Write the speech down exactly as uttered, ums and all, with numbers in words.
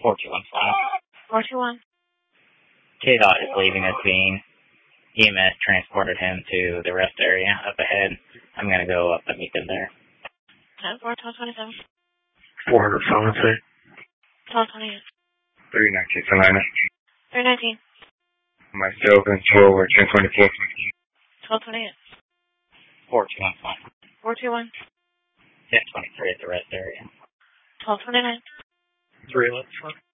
four two one five. four two one. K DOT is leaving the scene. E M S transported him to the rest area up ahead. I'm going to go up and meet them there. ten four, twelve twenty-seven. four hundred Solid State. twelve twenty-eight. three nineteen Salina. three nineteen. Myself and twelve or ten twenty-four. twelve twenty-eight. four two one five. four two one. ten twenty-three at the rest area. twelve twenty-nine. three eleven.